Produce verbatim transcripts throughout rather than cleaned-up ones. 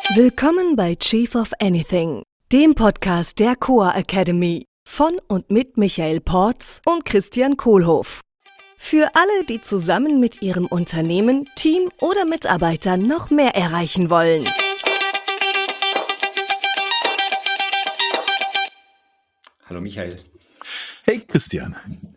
Willkommen bei Chief of Anything, dem Podcast der Coa Academy von und mit Michael Porz und Christian Kohlhoff. Für alle, die zusammen mit ihrem Unternehmen, Team oder Mitarbeitern noch mehr erreichen wollen. Hallo Michael. Hey Christian.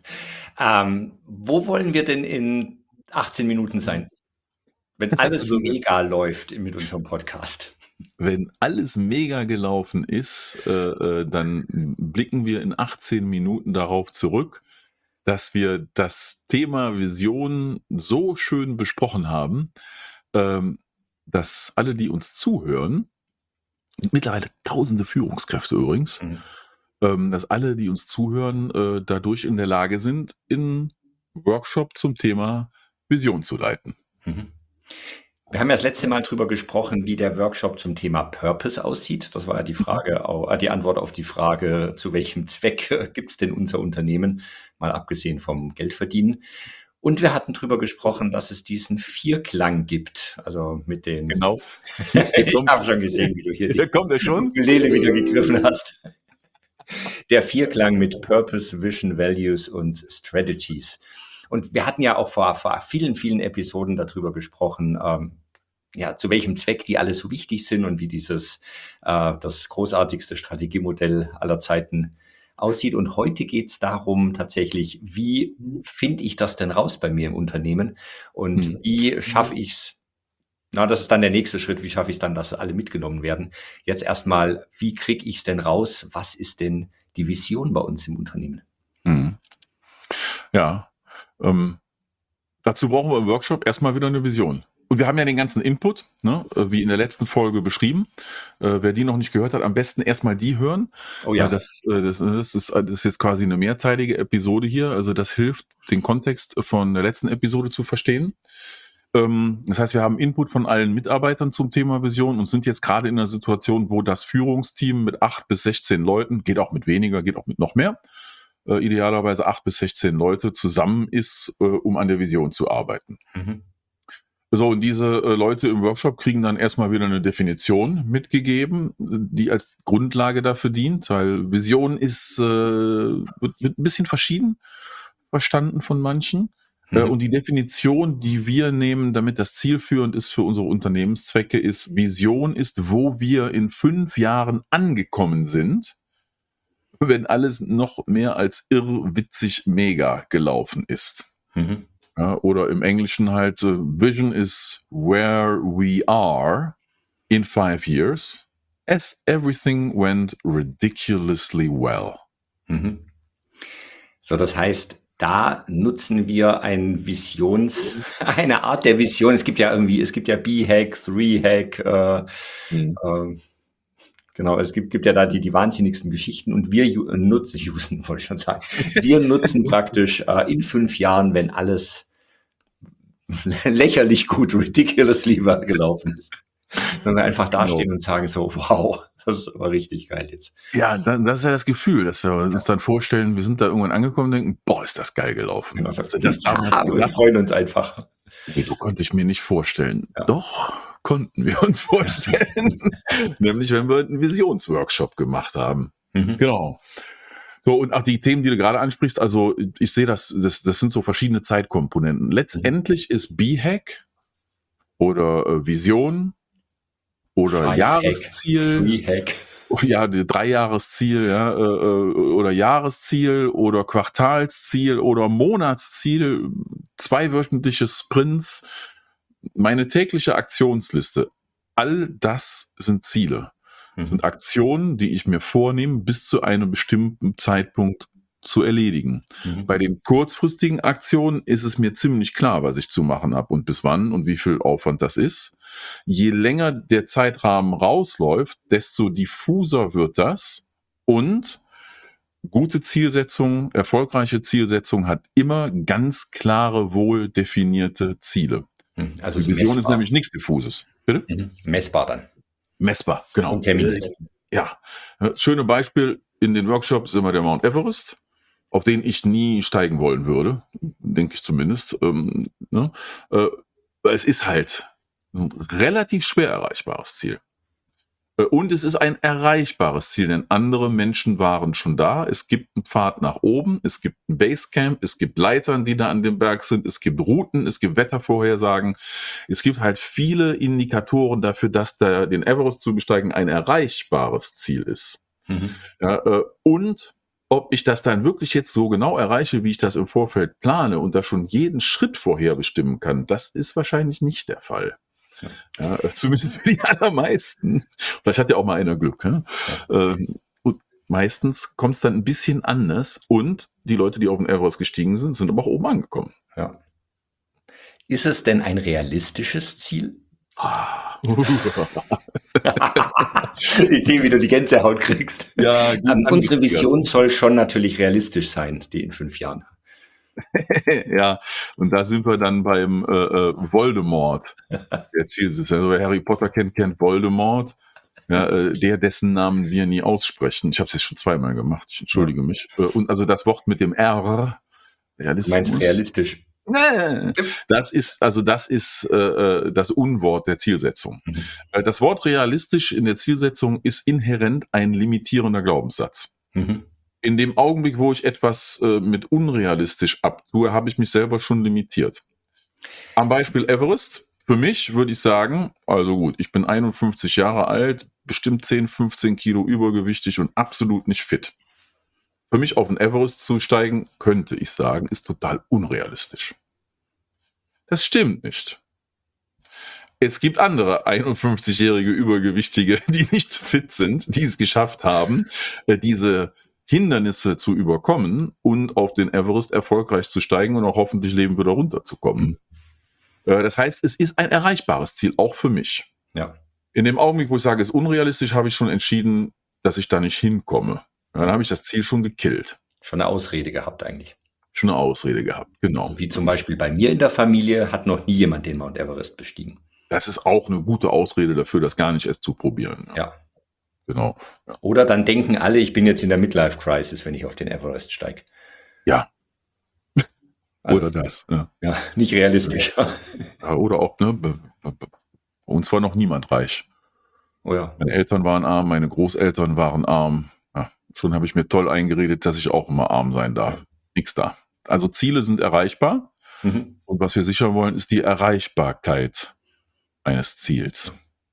Ähm, wo wollen wir denn in achtzehn Minuten sein? Wenn alles Also, mega läuft mit unserem Podcast. Wenn alles mega gelaufen ist, äh, äh, dann blicken wir in achtzehn Minuten darauf zurück, dass wir das Thema Vision so schön besprochen haben, ähm, dass alle, die uns zuhören, mittlerweile tausende Führungskräfte übrigens, Mhm. ähm, dass alle, die uns zuhören, äh, dadurch in der Lage sind, in Workshop zum Thema Vision zu leiten. Mhm. Wir haben ja das letzte Mal drüber gesprochen, wie der Workshop zum Thema Purpose aussieht. Das war ja die Frage, au- äh, die Antwort auf die Frage, zu welchem Zweck gibt es denn unser Unternehmen, mal abgesehen vom Geldverdienen. Und wir hatten drüber gesprochen, dass es diesen Vierklang gibt. Also mit den, Genau. ich habe schon gesehen, wie du hier Hier die kommt er schon. Ukulele wieder gegriffen hast. Der Vierklang mit Purpose, Vision, Values und Strategies. Und wir hatten ja auch vor, vor vielen, vielen Episoden darüber gesprochen, ähm, ja, zu welchem Zweck die alle so wichtig sind und wie dieses, äh, das großartigste Strategiemodell aller Zeiten aussieht. Und heute geht es darum tatsächlich, wie finde ich das denn raus bei mir im Unternehmen und Hm. wie schaffe ich es? Na, das ist dann der nächste Schritt. Wie schaffe ich es dann, dass alle mitgenommen werden? Jetzt erstmal, wie kriege ich es denn raus? Was ist denn die Vision bei uns im Unternehmen? Mhm. Ja, ähm, dazu brauchen wir im Workshop erstmal wieder eine Vision. Und wir haben ja den ganzen Input, ne, äh, wie in der letzten Folge beschrieben. Äh, wer die noch nicht gehört hat, am besten erstmal die hören. Oh Äh, ja. das, äh, das, das, ist, das ist jetzt quasi eine mehrteilige Episode hier. Also das hilft, den Kontext von der letzten Episode zu verstehen. Ähm, das heißt, wir haben Input von allen Mitarbeitern zum Thema Vision und sind jetzt gerade in einer Situation, wo das Führungsteam mit acht bis sechzehn Leuten, geht auch mit weniger, geht auch mit noch mehr, äh, idealerweise acht bis sechzehn Leute zusammen ist, äh, um an der Vision zu arbeiten. Mhm. So, und diese äh, Leute im Workshop kriegen dann erstmal wieder eine Definition mitgegeben, die als Grundlage dafür dient, weil Vision ist, äh, wird, wird ein bisschen verschieden verstanden von manchen. Äh, Mhm. Und die Definition, die wir nehmen, damit das zielführend ist für unsere Unternehmenszwecke, ist, Vision ist, wo wir in fünf Jahren angekommen sind, wenn alles noch mehr als irrwitzig mega gelaufen ist. Mhm. Ja, oder im Englischen halt, äh, Vision is where we are in five years as everything went ridiculously well. Mhm. So, das heißt, da nutzen wir ein Visions, eine Art der Vision. Es gibt ja irgendwie, es gibt ja B-Hack, Three-Hack, äh, Mhm. äh, genau, es gibt, gibt ja da die, die wahnsinnigsten Geschichten und wir ju- nutzen, usen, wollte ich schon sagen, wir nutzen praktisch äh, in fünf Jahren, wenn alles lächerlich gut, ridiculously well gelaufen ist. Wenn wir einfach Genau. dastehen und sagen so, wow, das ist aber richtig geil jetzt. Ja, dann, das ist ja das Gefühl, dass wir uns dann vorstellen, wir sind da irgendwann angekommen und denken, boah, ist das geil gelaufen. Genau, Als du das ja, damals wir gedacht, freuen uns einfach. nee, du konnte ich mir nicht vorstellen. Ja. Doch, konnten wir uns vorstellen. Nämlich, wenn wir einen Visionsworkshop gemacht haben. Mhm. Genau. So, und auch die Themen, die du gerade ansprichst, also ich sehe das, das, das sind so verschiedene Zeitkomponenten. Letztendlich ist B-Hack oder äh, Vision oder Five-Hack, Jahresziel, Three-Hack. ja, die Dreijahresziel, ja, äh, äh, oder Jahresziel oder Quartalsziel oder Monatsziel, zweiwöchentliche Sprints, meine tägliche Aktionsliste. All das sind Ziele. Mhm. Sind Aktionen, die ich mir vornehme, bis zu einem bestimmten Zeitpunkt zu erledigen. Mhm. Bei den kurzfristigen Aktionen ist es mir ziemlich klar, was ich zu machen habe und bis wann und wie viel Aufwand das ist. Je länger der Zeitrahmen rausläuft, desto diffuser wird das und gute Zielsetzung, erfolgreiche Zielsetzung hat immer ganz klare, wohl definierte Ziele. Mhm. Also Die so Vision ist messbar. nämlich nichts Diffuses. Bitte? Mhm. Messbar dann. Messbar, genau. Und Termine. Ja, das schöne Beispiel in den Workshops ist immer der Mount Everest, auf den ich nie steigen wollen würde, denke ich zumindest. Ähm, ne? äh, es ist halt ein relativ schwer erreichbares Ziel. Und es ist ein erreichbares Ziel, denn andere Menschen waren schon da. Es gibt einen Pfad nach oben, es gibt ein Basecamp, es gibt Leitern, die da an dem Berg sind, es gibt Routen, es gibt Wettervorhersagen. Es gibt halt viele Indikatoren dafür, dass da den Everest zu besteigen ein erreichbares Ziel ist. Mhm. Ja, und ob ich das dann wirklich jetzt so genau erreiche, wie ich das im Vorfeld plane und da schon jeden Schritt vorher bestimmen kann, das ist wahrscheinlich nicht der Fall. Ja, zumindest für die allermeisten. Vielleicht hat ja auch mal einer Glück. Ja? Ja. Und meistens kommt es dann ein bisschen anders und die Leute, die auf den Everest gestiegen sind, sind aber auch oben angekommen. Ja. Ist es denn ein realistisches Ziel? Ich sehe, wie du die Gänsehaut kriegst. Ja, ähm, unsere Vision soll schon natürlich realistisch sein, die in fünf Jahren. Ja, und da sind wir dann beim äh, äh, Voldemort. Der Zielsitzer. Also wer Harry Potter kennt, kennt Voldemort. Ja, äh, der, dessen Namen wir nie aussprechen. Ich habe es jetzt schon zweimal gemacht. Ich entschuldige ja. mich. Und also das Wort mit dem R. Realismus. Du meinst realistisch? Das ist also das ist äh, das Unwort der Zielsetzung. Mhm. Das Wort realistisch in der Zielsetzung ist inhärent ein limitierender Glaubenssatz. Mhm. In dem Augenblick, wo ich etwas äh, mit unrealistisch abtue, habe ich mich selber schon limitiert. Am Beispiel Everest, für mich würde ich sagen, also gut, ich bin einundfünfzig Jahre alt, bestimmt zehn, fünfzehn Kilo übergewichtig und absolut nicht fit. Für mich auf den Everest zu steigen, könnte ich sagen, ist total unrealistisch. Das stimmt nicht. Es gibt andere einundfünfzigjährige Übergewichtige, die nicht fit sind, die es geschafft haben, äh, diese Hindernisse zu überkommen und auf den Everest erfolgreich zu steigen und auch hoffentlich lebend wieder runterzukommen. Mhm. Das heißt, es ist ein erreichbares Ziel, auch für mich. Ja. In dem Augenblick, wo ich sage, es ist unrealistisch, habe ich schon entschieden, dass ich da nicht hinkomme. Dann habe ich das Ziel schon gekillt. Schon eine Ausrede gehabt eigentlich. Schon eine Ausrede gehabt, genau. Also wie zum Beispiel bei mir in der Familie hat noch nie jemand den Mount Everest bestiegen. Das ist auch eine gute Ausrede dafür, das gar nicht erst zu probieren. Ja. ja. Genau. Ja. Oder dann denken alle, ich bin jetzt in der Midlife-Crisis, wenn ich auf den Everest steige. Ja. Also, oder das. Ja. ja, nicht realistisch. Ja, oder auch, ne, bei uns war noch niemand reich. Oh ja. Meine Eltern waren arm, meine Großeltern waren arm. Ja, schon habe ich mir toll eingeredet, dass ich auch immer arm sein darf. Ja. Nix da. Also Ziele sind erreichbar. Mhm. Und was wir sichern wollen, ist die Erreichbarkeit eines Ziels.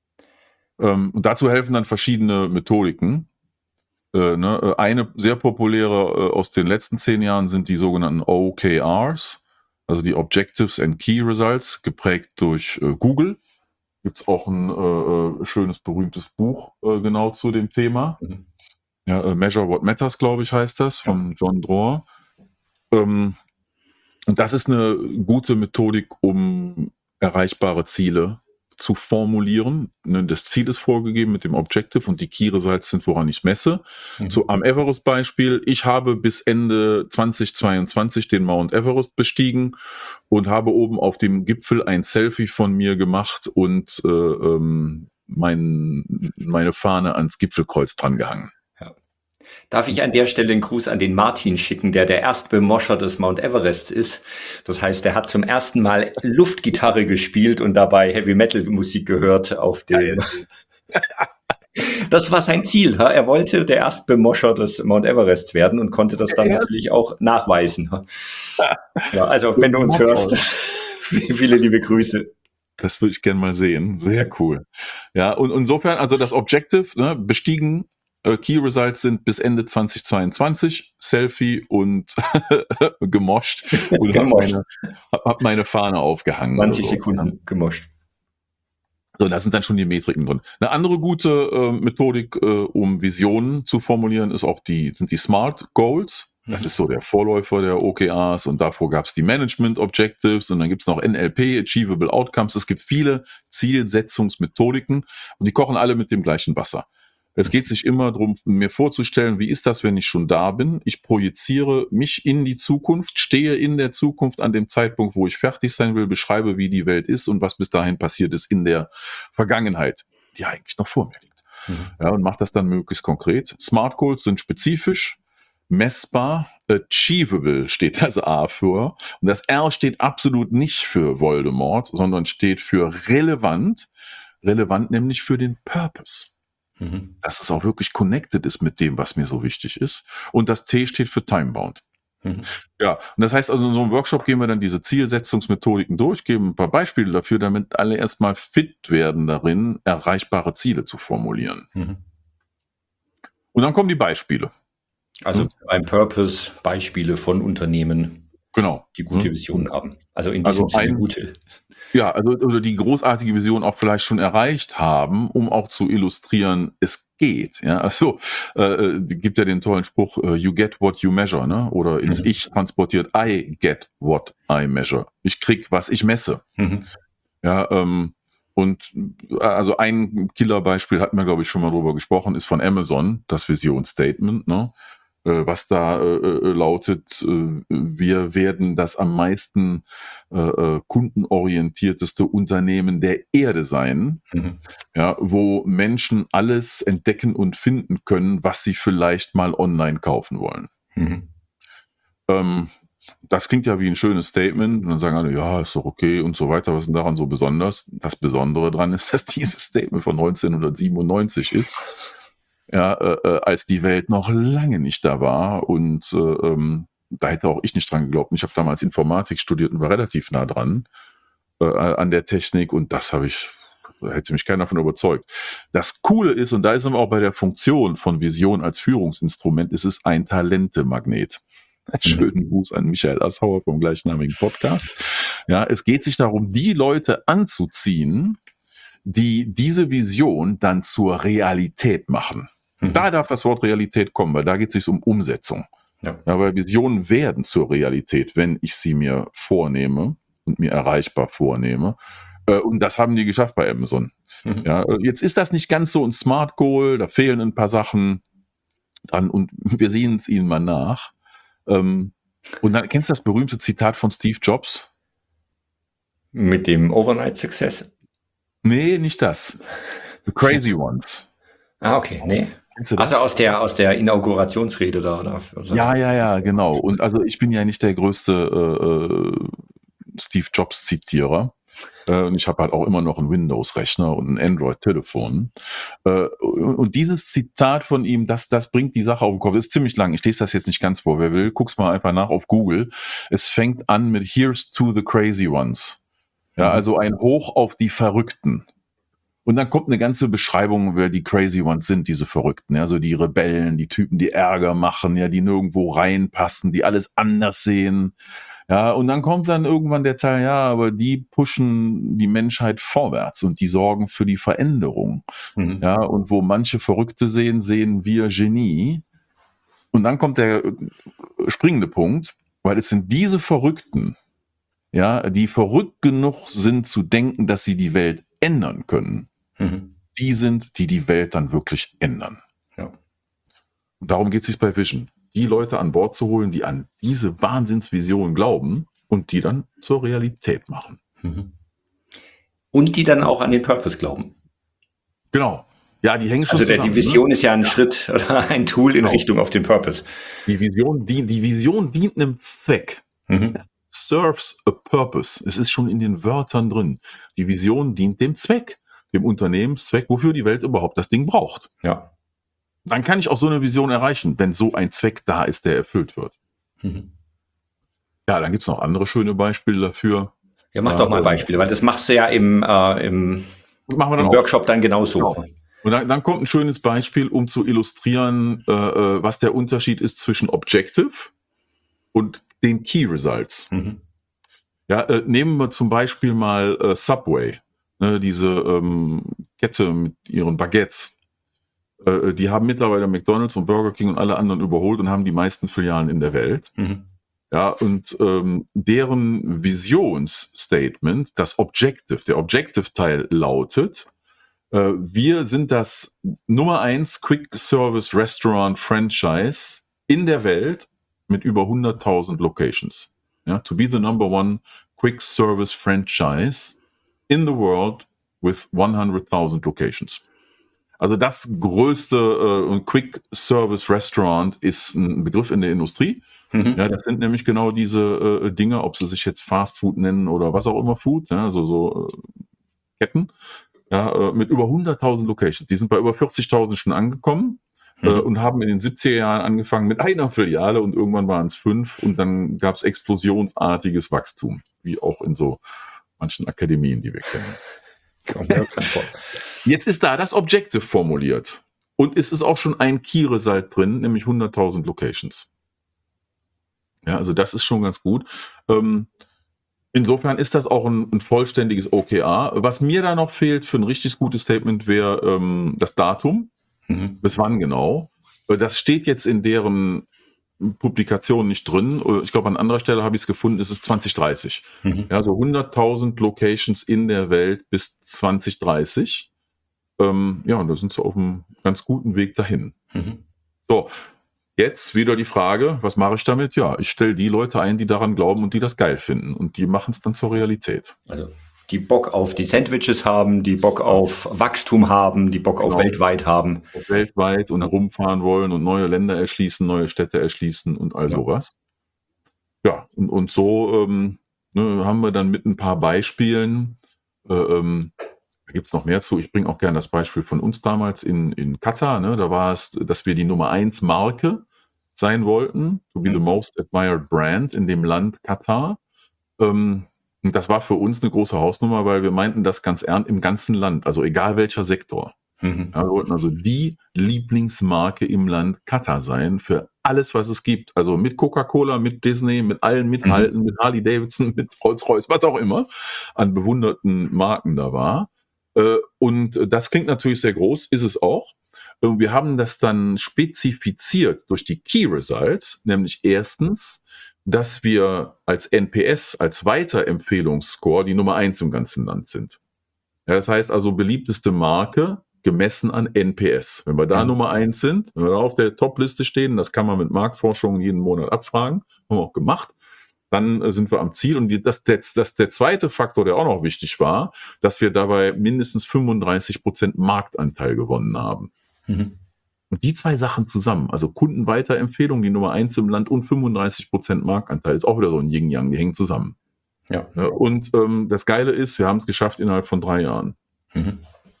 Ähm, und dazu helfen dann verschiedene Methodiken. Äh, ne? Eine sehr populäre äh, aus den letzten zehn Jahren sind die sogenannten O K Rs, also die Objectives and Key Results, geprägt durch äh, Google. Gibt es auch ein äh, schönes, berühmtes Buch äh, genau zu dem Thema. Mhm. Ja, äh, Measure What Matters, glaube ich, heißt das, von ja. John Dror. Ähm, und das ist eine gute Methodik, um erreichbare Ziele zu formulieren. Das Ziel ist vorgegeben mit dem Objective und die Key Results sind, woran ich messe. Mhm. So am Everest-Beispiel, ich habe bis Ende zweitausendzweiundzwanzig den Mount Everest bestiegen und habe oben auf dem Gipfel ein Selfie von mir gemacht und äh, ähm, mein, meine Fahne ans Gipfelkreuz dran gehangen. Darf ich an der Stelle einen Gruß an den Martin schicken, der der Erstbemoscher des Mount Everests ist. Das heißt, er hat zum ersten Mal Luftgitarre gespielt und dabei Heavy-Metal-Musik gehört auf dem... Das war sein Ziel. Er wollte der Erstbemoscher des Mount Everests werden und konnte das dann natürlich auch nachweisen. Ja, also, wenn du uns hörst, viele liebe Grüße. Das würde ich gerne mal sehen. Sehr cool. Ja, und insofern, also das Objective, ne, bestiegen, Key Results sind bis Ende zweitausendzweiundzwanzig, Selfie und gemoscht und habe meine, hab meine Fahne aufgehangen. zwanzig Sekunden gemoscht. So, da sind dann schon die Metriken drin. Eine andere gute äh, Methodik, äh, um Visionen zu formulieren, ist auch die, sind die Smart Goals. Das ist so der Vorläufer der O K Rs und davor gab es die Management Objectives und dann gibt es noch N L P, Achievable Outcomes. Es gibt viele Zielsetzungsmethodiken und die kochen alle mit dem gleichen Wasser. Es geht sich immer darum, mir vorzustellen, wie ist das, wenn ich schon da bin? Ich projiziere mich in die Zukunft, stehe in der Zukunft an dem Zeitpunkt, wo ich fertig sein will, beschreibe, wie die Welt ist und was bis dahin passiert ist in der Vergangenheit, die eigentlich noch vor mir liegt. Mhm. Ja, und mache das dann möglichst konkret. Smart Goals sind spezifisch, messbar, achievable steht das A für. Und das R steht absolut nicht für Voldemort, sondern steht für relevant. Relevant nämlich für den Purpose. Mhm. dass es auch wirklich connected ist mit dem, was mir so wichtig ist. Und das T steht für Timebound. Mhm. Ja, und das heißt also, in so einem Workshop gehen wir dann diese Zielsetzungsmethodiken durch, geben ein paar Beispiele dafür, damit alle erstmal fit werden darin, erreichbare Ziele zu formulieren. Mhm. Und dann kommen die Beispiele. Also Hm? ein Purpose, Beispiele von Unternehmen, Genau. die gute Hm? Visionen haben. Also in diesem Also Sinne ein, gute. ja, also oder die großartige Vision auch vielleicht schon erreicht haben, um auch zu illustrieren, es geht. Ja, also äh, äh, gibt ja den tollen Spruch, äh, you get what you measure, ne? Oder ins Mhm. Ich transportiert, I get what I measure. Ich krieg, was ich messe. Mhm. Ja, ähm, und äh, also ein Killerbeispiel hatten wir, glaube ich, schon mal drüber gesprochen, ist von Amazon, das Visionsstatement, ne? Äh, was da äh, äh, lautet, äh, wir werden das am meisten äh, äh, kundenorientierteste Unternehmen der Erde sein, Mhm. ja, wo Menschen alles entdecken und finden können, was sie vielleicht mal online kaufen wollen. Mhm. Ähm, das klingt ja wie ein schönes Statement und dann sagen alle, ja, ist doch okay und so weiter. Was ist denn daran so besonders? Das Besondere daran ist, dass dieses Statement von neunzehnhundertsiebenundneunzig ist, ja, äh, äh, als die Welt noch lange nicht da war und äh, ähm, da hätte auch ich nicht dran geglaubt. Ich habe damals Informatik studiert und war relativ nah dran äh, an der Technik und das habe ich, da hätte mich keiner davon überzeugt. Das Coole ist, und da ist aber auch bei der Funktion von Vision als Führungsinstrument, ist es ein Talentemagnet. Schönen Gruß an Michael Assauer vom gleichnamigen Podcast. Ja, es geht sich darum, die Leute anzuziehen, die diese Vision dann zur Realität machen. Mhm. Da darf das Wort Realität kommen, weil da geht es sich um Umsetzung. Ja. Ja, weil Visionen werden zur Realität, wenn ich sie mir vornehme und mir erreichbar vornehme. Äh, und das haben die geschafft bei Amazon. Mhm. Ja, äh, jetzt ist das nicht ganz so ein Smart Goal, da fehlen ein paar Sachen dran und wir sehen es ihnen mal nach. Ähm, und dann kennst du das berühmte Zitat von Steve Jobs? Mit dem Overnight Success? Nee, nicht das. The Crazy Ones. Ah, okay, nee. Kennst du Also das? aus der, aus der Inaugurationsrede da, oder? Also, Ja, ja, ja, genau. Und also ich bin ja nicht der größte äh, Steve Jobs Zitierer. Äh, und ich habe halt auch immer noch einen Windows-Rechner und ein Android-Telefon. Äh, und, und dieses Zitat von ihm, das, das bringt die Sache auf den Kopf. Das ist ziemlich lang. Ich lese das jetzt nicht ganz vor. Wer will, guck's mal einfach nach auf Google. Es fängt an mit Here's to the Crazy Ones. Ja, Mhm. also ein Hoch auf die Verrückten. Und dann kommt eine ganze Beschreibung, wer die Crazy Ones sind, diese Verrückten. Ja, so die Rebellen, die Typen, die Ärger machen, ja, die nirgendwo reinpassen, die alles anders sehen. Ja, und dann kommt dann irgendwann der Teil, ja, aber die pushen die Menschheit vorwärts und die sorgen für die Veränderung. Mhm. Ja, und wo manche Verrückte sehen, sehen wir Genie. Und dann kommt der äh, springende Punkt, weil es sind diese Verrückten, ja, die verrückt genug sind zu denken, dass sie die Welt ändern können. Mhm. Die sind, die die Welt dann wirklich ändern. Ja. Und darum geht es sich bei Vision. Die Leute an Bord zu holen, die an diese Wahnsinnsvision glauben und die dann zur Realität machen. Mhm. Und die dann auch an den Purpose glauben. Genau. Ja, die hängen schon Also der, zusammen. die Vision Ne? ist ja ein Schritt oder ein Tool in Genau. Richtung auf den Purpose. Die Vision, die, die Vision dient einem Zweck. Mhm. Serves a purpose. Es ist schon in den Wörtern drin. Die Vision dient dem Zweck, dem Unternehmenszweck, wofür die Welt überhaupt das Ding braucht. Ja. Dann kann ich auch so eine Vision erreichen, wenn so ein Zweck da ist, der erfüllt wird. Mhm. Ja, dann gibt es noch andere schöne Beispiele dafür. Ja, mach Ja, doch mal ähm, Beispiele, weil das machst du ja im, äh, im, Das machen wir dann im auch. Workshop dann genauso. Genau. Und dann, dann kommt ein schönes Beispiel, um zu illustrieren, äh, äh, was der Unterschied ist zwischen Objective und den Key Results. Mhm. Ja, äh, nehmen wir zum Beispiel mal äh, Subway, ne, diese ähm, Kette mit ihren Baguettes. Äh, die haben mittlerweile McDonald's und Burger King und alle anderen überholt und haben die meisten Filialen in der Welt. Mhm. Ja, und ähm, deren Visionsstatement, das Objective, der Objective-Teil lautet, äh, wir sind das Nummer eins Quick Service Restaurant Franchise in der Welt mit über hunderttausend Locations. Ja, to be the number one Quick Service Franchise in the world with hundred thousand locations. Also das größte äh, Quick Service Restaurant ist ein Begriff in der Industrie. Mhm. Ja, das sind nämlich genau diese äh, Dinge, ob sie sich jetzt Fast Food nennen oder was auch immer Food, ja, also so äh, Ketten. ja, äh, mit über hunderttausend Locations. Die sind bei über vierzigtausend schon angekommen. Mhm. Äh, und haben in den siebziger Jahren angefangen mit einer Filiale und irgendwann waren es fünf und dann gab es explosionsartiges Wachstum, wie auch in so manchen Akademien, die wir kennen. Jetzt ist da das Objective formuliert und es ist auch schon ein Key-Result drin, nämlich hunderttausend Locations. Ja, also das ist schon ganz gut. Ähm, insofern ist das auch ein, ein vollständiges O K R. Was mir da noch fehlt für ein richtig gutes Statement wäre ähm, das Datum. Mhm. Bis wann genau? Das steht jetzt in deren Publikation nicht drin. Ich glaube, an anderer Stelle habe ich es gefunden, es ist zwanzig dreißig. Mhm. Ja, so hunderttausend Locations in der Welt bis zwanzig dreißig. Ähm, ja, und da sind sie auf einem ganz guten Weg dahin. Mhm. So, jetzt wieder die Frage, was mache ich damit? Ja, ich stelle die Leute ein, die daran glauben und die das geil finden. Und die machen es dann zur Realität. Also die Bock auf die Sandwiches haben, die Bock auf Wachstum haben, die Bock genau. auf weltweit haben. Weltweit und ja. rumfahren wollen und neue Länder erschließen, neue Städte erschließen und all ja. sowas. Ja, und, und so ähm, ne, haben wir dann mit ein paar Beispielen, äh, ähm, da gibt es noch mehr zu, ich bringe auch gerne das Beispiel von uns damals in, in Katar, ne, da war es, dass wir die Nummer eins Marke sein wollten, to be mhm. the most admired brand in dem Land Katar. Ähm, Und das war für uns eine große Hausnummer, weil wir meinten das ganz ernst im ganzen Land, also egal welcher Sektor. Mhm. Ja, wir wollten also die Lieblingsmarke im Land Katar sein für alles, was es gibt. Also mit Coca-Cola, mit Disney, mit allen mithalten, mhm. mit Harley Davidson, mit Rolls-Royce, was auch immer an bewunderten Marken da war. Und das klingt natürlich sehr groß, ist es auch. Wir haben das dann spezifiziert durch die Key Results, nämlich erstens, dass wir als N P S, als Weiterempfehlungsscore die Nummer eins im ganzen Land sind. Ja, das heißt also beliebteste Marke gemessen an N P S. Wenn wir da mhm. Nummer eins sind, wenn wir da auf der Top-Liste stehen, das kann man mit Marktforschung jeden Monat abfragen, haben wir auch gemacht, dann äh, sind wir am Ziel. Und die, das, das, das der zweite Faktor, der auch noch wichtig war, dass wir dabei mindestens fünfunddreißig Prozent Marktanteil gewonnen haben. Mhm. Und die zwei Sachen zusammen, also Kundenweiterempfehlung, die Nummer eins im Land und fünfunddreißig Prozent Marktanteil, ist auch wieder so ein Yin-Yang, die hängen zusammen. Ja. Und ähm, das Geile ist, wir haben es geschafft innerhalb von drei Jahren. Mhm.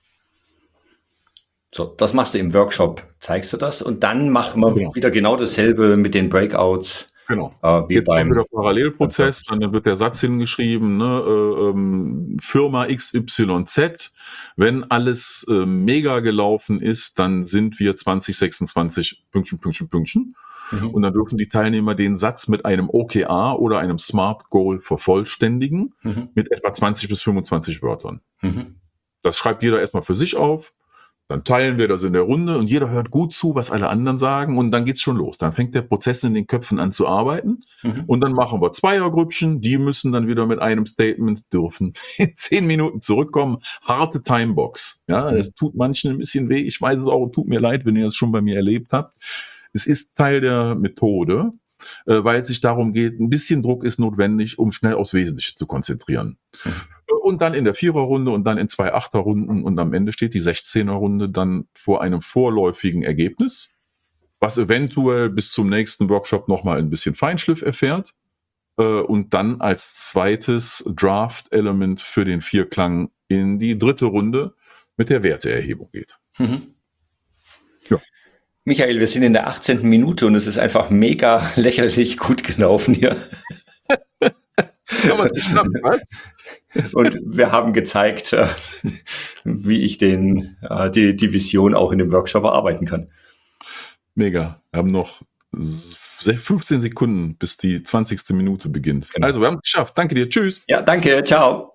So, das machst du im Workshop, zeigst du das und dann machen wir genau. wieder genau dasselbe mit den Breakouts. Genau. Äh, wie Jetzt beim wieder Parallelprozess, dann wird der Satz hingeschrieben, ne, äh, ähm, Firma X Y Z. Wenn alles äh, mega gelaufen ist, dann sind wir zwanzig sechsundzwanzig Pünktchen, Pünktchen, Pünktchen. Mhm. Und dann dürfen die Teilnehmer den Satz mit einem O K R oder einem Smart Goal vervollständigen, mhm. mit etwa zwanzig bis fünfundzwanzig Wörtern. Mhm. Das schreibt jeder erstmal für sich auf. Dann teilen wir das in der Runde und jeder hört gut zu, was alle anderen sagen und dann geht's schon los. Dann fängt der Prozess in den Köpfen an zu arbeiten mhm. und dann machen wir Zweiergrüppchen, die müssen dann wieder mit einem Statement dürfen in zehn Minuten zurückkommen. Harte Timebox. Ja, mhm. das tut manchen ein bisschen weh. Ich weiß es auch, tut mir leid, wenn ihr das schon bei mir erlebt habt. Es ist Teil der Methode, weil es sich darum geht, ein bisschen Druck ist notwendig, um schnell aufs Wesentliche zu konzentrieren. Mhm. Und dann in der Viererrunde und dann in zwei Achterrunden und am Ende steht die Sechzehnerrunde dann vor einem vorläufigen Ergebnis, was eventuell bis zum nächsten Workshop nochmal ein bisschen Feinschliff erfährt und dann als zweites Draft-Element für den Vierklang in die dritte Runde mit der Werteerhebung geht. Mhm. Ja. Michael, wir sind in der achtzehnten Minute und es ist einfach mega lächerlich gut gelaufen hier. Haben wir es geschafft, was? Und wir haben gezeigt, wie ich den, die, die Vision auch in dem Workshop erarbeiten kann. Mega. Wir haben noch fünfzehn Sekunden, bis die zwanzigste Minute beginnt. Genau. Also, wir haben es geschafft. Danke dir. Tschüss. Ja, danke. Ciao.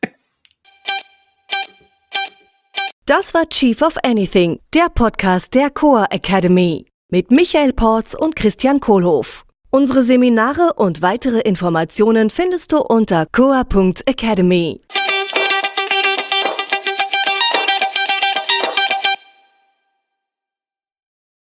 Das war Chief of Anything, der Podcast der Coa Academy mit Michael Porz und Christian Kohlhoff. Unsere Seminare und weitere Informationen findest du unter coa punkt academy.